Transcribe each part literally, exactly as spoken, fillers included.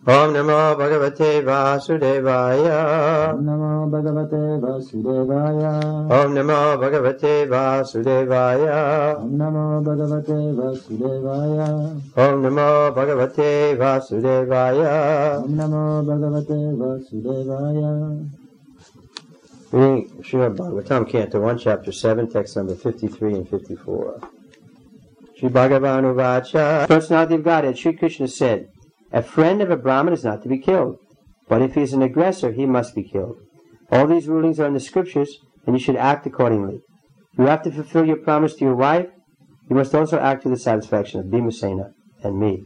Om Namo Bhagavate Vasudevaya. Om Namo Bhagavate Vasudevaya. Om Namo Bhagavate Vasudevaya. Om Namo Bhagavate Vasudevaya. Om Namo Bhagavate Vasudevaya. Om Namo Bhagavate Vasudevaya. Reading Srimad Bhagavatam, Canto one, Chapter seven, text number fifty-three and fifty-four. Sri Bhagavan Uvacha. Personality of Godhead, Sri Krishna said, a friend of a Brahmin is not to be killed, but if he is an aggressor, he must be killed. All these rulings are in the scriptures, and you should act accordingly. You have to fulfill your promise to your wife. You must also act to the satisfaction of Bhimasena and me.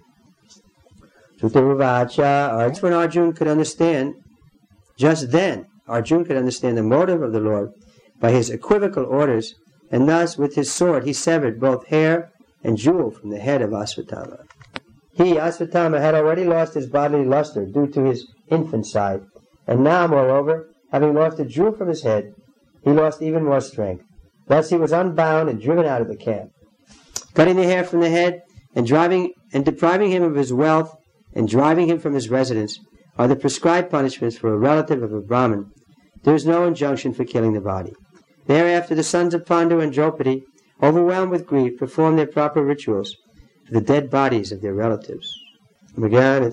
That's when Arjuna could understand, just then, Arjuna could understand the motive of the Lord by his equivocal orders, and thus with his sword he severed both hair and jewel from the head of Asvatthama. He, Asvatthama, had already lost his bodily luster due to his infanticide, and now, moreover, having lost a jewel from his head, he lost even more strength. Thus he was unbound and driven out of the camp. Cutting the hair from the head and driving and depriving him of his wealth and driving him from his residence are the prescribed punishments for a relative of a Brahmin. There is no injunction for killing the body. Thereafter the sons of Pandu and Draupadi, overwhelmed with grief, performed their proper rituals for the dead bodies of their relatives. Shri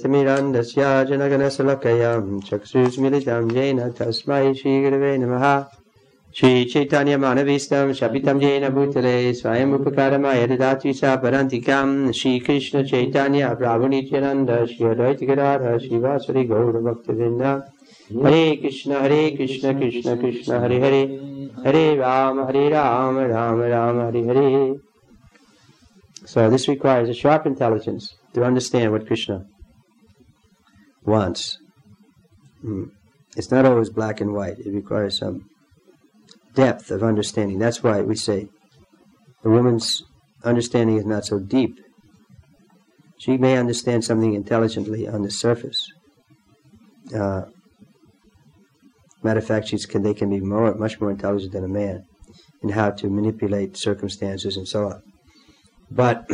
Chaitanya Manavistam Shapitam Jena Bhutale Swayam Upakaramaya Dadati Saparantikam Shri Krishna Chaitanya Prabhu Nityananda Shri Advaita Gadadhara Shri Vasari Gaura Bhaktavinda. Hare Krishna Hare Krishna Krishna Krishna Hare Hare Hare Rama Hare Rama Rama Rama Hare Hare. So this requires a sharp intelligence to understand what Krishna wants. It's not always black and white. It requires some depth of understanding. That's why we say a woman's understanding is not so deep. She may understand something intelligently on the surface. Uh, matter of fact, she's can, they can be more, much more intelligent than a man in how to manipulate circumstances and so on. But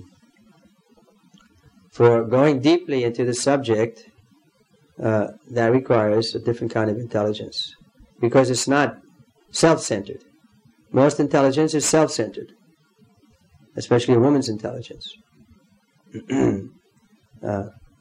for going deeply into the subject, uh, that requires a different kind of intelligence, because it's not self-centered. Most intelligence is self-centered, especially a woman's intelligence. uh,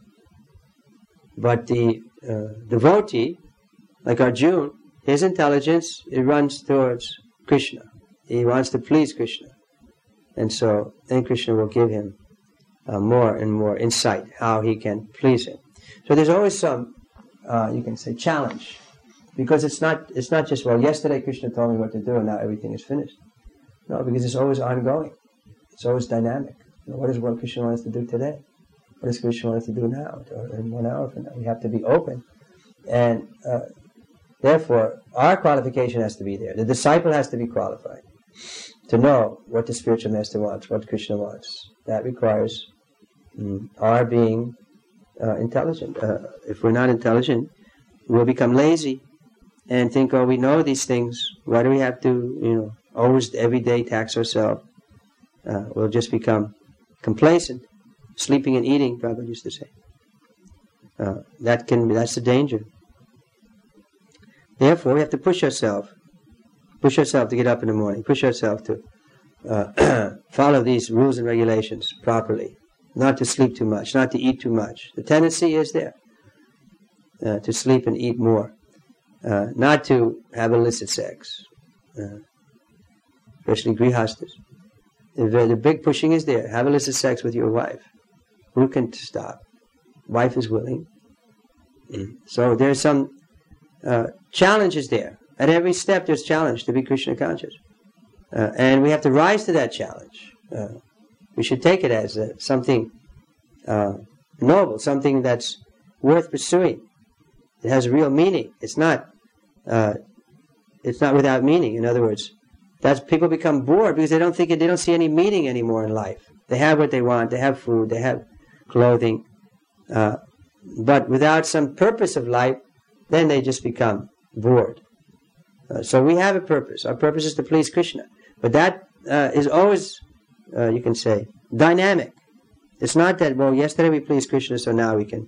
but the uh, devotee, like Arjuna, his intelligence, it runs towards Krishna. He wants to please Krishna. And so then Krishna will give him uh, more and more insight how he can please him. So there's always some, uh, you can say, challenge. Because it's not it's not just, well, yesterday Krishna told me what to do and now everything is finished. No, because it's always ongoing. It's always dynamic. You know, what is what Krishna wants to do today? What does Krishna want us to do now? Or in one hour from now? We have to be open. And uh, therefore, our qualification has to be there. The disciple has to be qualified to know what the spiritual master wants, what Krishna wants. That requires mm, our being uh, intelligent. Uh, if we're not intelligent, we'll become lazy and think, oh, we know these things. Why do we have to, you know, always every day tax ourselves? Uh, we'll just become complacent, sleeping and eating, Prabhupada used to say. Uh, that can, that's the danger. Therefore, we have to push ourselves, push ourselves to get up in the morning, push ourselves to uh, follow these rules and regulations properly, not to sleep too much, not to eat too much. The tendency is there uh, to sleep and eat more. Uh, not to have illicit sex, uh, especially grihastas. The, the big pushing is there. Have illicit sex with your wife. Who can stop? Wife is willing. Mm. So there's some uh, challenges there. At every step there's challenge to be Krishna conscious. Uh, and we have to rise to that challenge. Uh, we should take it as uh, something uh, noble, something that's worth pursuing. It has real meaning. It's not uh, it's not without meaning. In other words, that's people become bored because they don't think it, they don't see any meaning anymore in life. They have what they want. They have food. They have clothing. Uh, but without some purpose of life, then they just become bored. Uh, so we have a purpose. Our purpose is to please Krishna. But that uh, is always, uh, you can say, dynamic. It's not that, well, yesterday we pleased Krishna, so now we can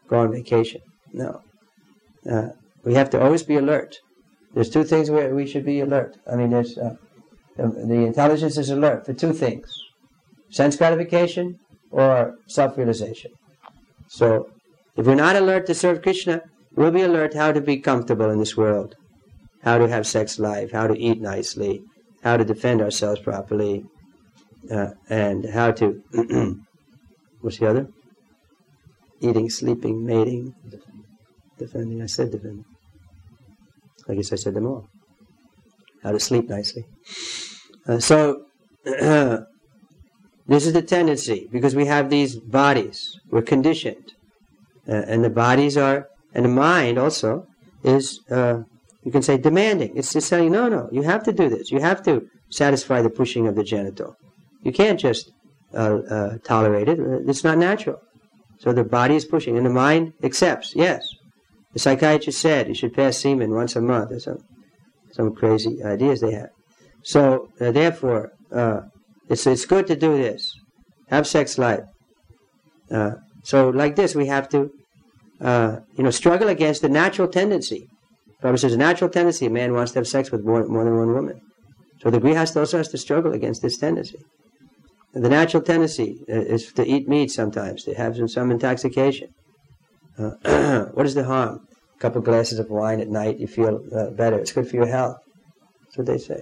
go on vacation. No. Uh, we have to always be alert. There's two things where we should be alert. I mean, there's uh, the, the intelligence is alert for two things: sense gratification or self-realization. So, if we're not alert to serve Krishna, we'll be alert how to be comfortable in this world, how to have sex life, how to eat nicely, how to defend ourselves properly, uh, and how to, what's the other? Eating, sleeping, mating, defending. I said defending. I guess I said them all. How to sleep nicely. Uh, so, uh, this is the tendency, because we have these bodies. We're conditioned. Uh, and the bodies are, and the mind also, is, uh, you can say, demanding. It's just saying, no, no, you have to do this. You have to satisfy the pushing of the genital. You can't just uh, uh, tolerate it. It's not natural. So the body is pushing, and the mind accepts, yes. The psychiatrist said you should pass semen once a month, or some, some crazy ideas they have. So, uh, therefore, uh, it's, it's good to do this. Have sex life. Uh, so, like this, we have to, uh, you know, struggle against the natural tendency. Prabhupada says, a natural tendency, a man wants to have sex with more, more than one woman. So the grihasta also has to struggle against this tendency. And the natural tendency is to eat meat sometimes, to have some, some intoxication. Uh, what is the harm? A couple glasses of wine at night, you feel uh, better. It's good for your health. That's what they say.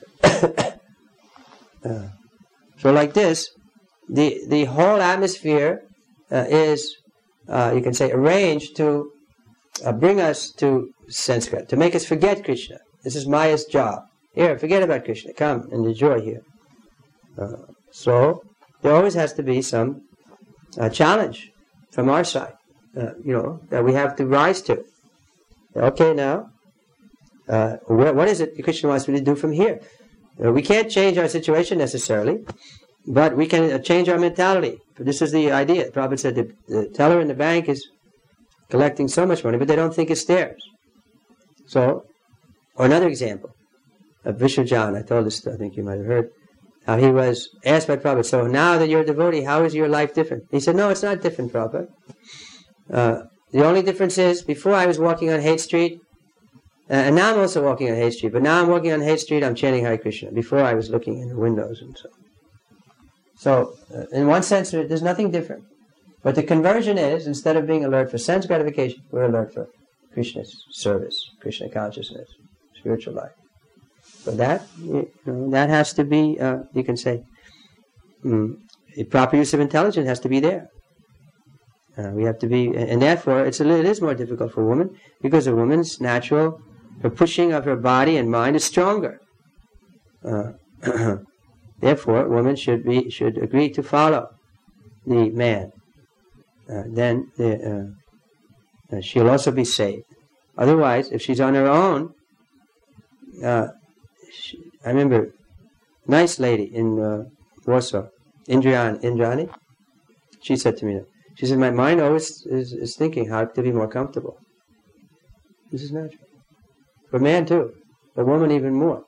uh, so like this, the, the whole atmosphere uh, is, uh, you can say, arranged to uh, bring us to sanskrit, to make us forget Krishna. This is Maya's job. Here, forget about Krishna. Come and enjoy here. Uh, so, there always has to be some uh, challenge from our side. Uh, you know, that we have to rise to. Okay, now, uh, wh- what is it Krishna wants me to do from here? Uh, we can't change our situation necessarily, but we can uh, change our mentality. This is the idea. Prabhupada said the, the teller in the bank is collecting so much money, but they don't think it's theirs. So, or another example, of Vishwajan, I told this, I think you might have heard, how he was asked by Prabhupada, so now that you're a devotee, how is your life different? He said, no, it's not different, Prabhupada. Uh, the only difference is, before I was walking on Haight Street, uh, and now I'm also walking on Haight Street, but now I'm walking on Haight Street, I'm chanting Hare Krishna. Before I was looking in the windows and so. So, uh, in one sense, there's nothing different. But the conversion is, instead of being alert for sense gratification, we're alert for Krishna's service, Krishna consciousness, spiritual life. So that, you know, that has to be, uh, you can say, mm, a proper use of intelligence has to be there. Uh, we have to be, and therefore it's a, it is more difficult for a woman, because a woman's natural, her pushing of her body and mind is stronger. Uh, therefore, a woman should be should agree to follow the man. Uh, then the, uh, uh, she'll also be saved. Otherwise, if she's on her own, uh, she, I remember, nice lady in uh, Warsaw, Indriani, Indrani, she said to me, she said, my mind always is, is thinking how to be more comfortable. This is natural. For man too, for woman even more.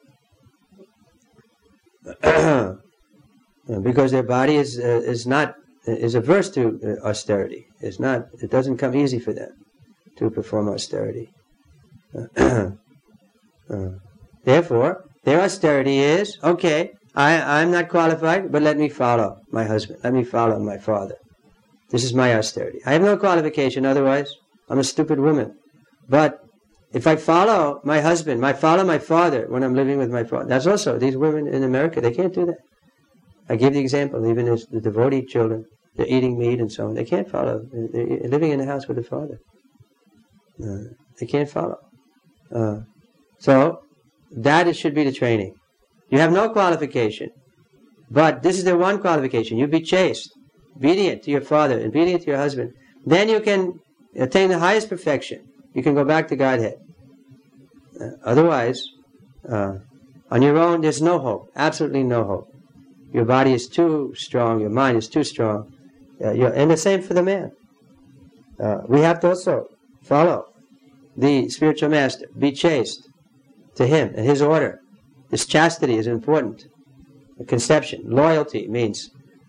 Because their body is uh, is not is averse to uh, austerity. It's not. It doesn't come easy for them to perform austerity. uh, therefore, their austerity is okay. I I'm not qualified, but let me follow my husband. Let me follow my father. This is my austerity. I have no qualification, otherwise I'm a stupid woman. But if I follow my husband, I follow my father when I'm living with my father. That's also, these women in America, they can't do that. I give the example, even as the devotee children, they're eating meat and so on. They can't follow. They're living in the house with the father. Uh, they can't follow. Uh, so, that is, should be the training. You have no qualification. But this is the one qualification. You be chaste, obedient to your father, obedient to your husband. Then you can attain the highest perfection. You can go back to Godhead. Uh, otherwise, uh, on your own, there's no hope. Absolutely no hope. Your body is too strong. Your mind is too strong. Uh, and the same for the man. Uh, we have to also follow the spiritual master. Be chaste to him and his order. This chastity is important. The conception. Loyalty means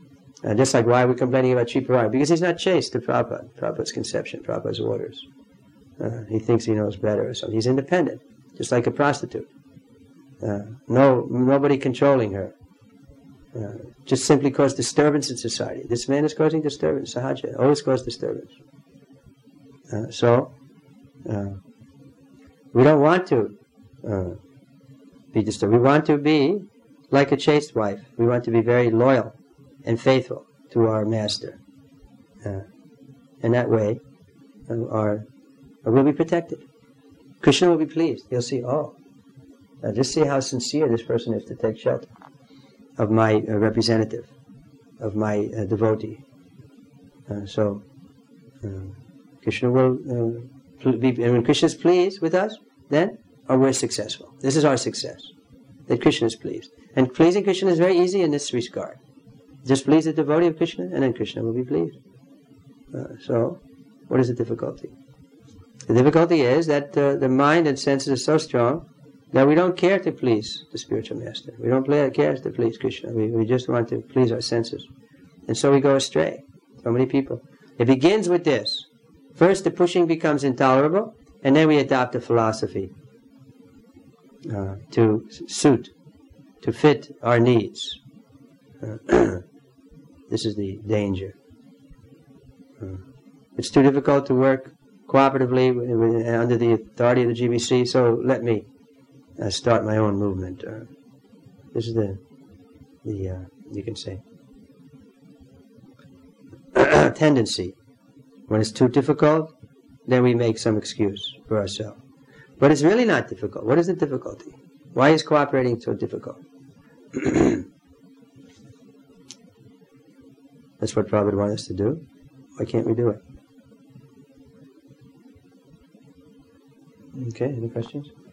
Uh, just like why are we complaining about Sri Prabhupada? Because he's not chaste to Prabhupada, Prabhupada's conception, Prabhupada's orders. Uh, he thinks he knows better or something. He's independent, just like a prostitute. Uh, no, nobody controlling her. Uh, just simply cause disturbance in society. This man is causing disturbance, sahaja, always cause disturbance. Uh, so, uh, we don't want to uh, be disturbed. We want to be like a chaste wife. We want to be very loyal and faithful to our master. Uh, and that way, uh, our, our we'll be protected. Krishna will be pleased. He'll see, oh, uh, just see how sincere this person is to take shelter of my uh, representative, of my uh, devotee. Uh, so, uh, Krishna will uh, be, and when Krishna is pleased with us, then oh, we're successful. This is our success, that Krishna is pleased. And pleasing Krishna is very easy in this regard. Just please the devotee of Krishna, and then Krishna will be pleased. Uh, so, what is the difficulty? The difficulty is that uh, the mind and senses are so strong that we don't care to please the spiritual master. We don't play, care to please Krishna. We, we just want to please our senses. And so we go astray. So many people. It begins with this. First, the pushing becomes intolerable, and then we adopt a philosophy uh, to suit, to fit our needs. Uh, this is the danger. Uh, it's too difficult to work cooperatively with, with, under the authority of the G B C, so let me uh, start my own movement. Uh, this is the, the uh, you can say, tendency. When it's too difficult, then we make some excuse for ourselves. But it's really not difficult. What is the difficulty? Why is cooperating so difficult? That's what Prabhupada wanted us to do. Why can't we do it? Okay, any questions?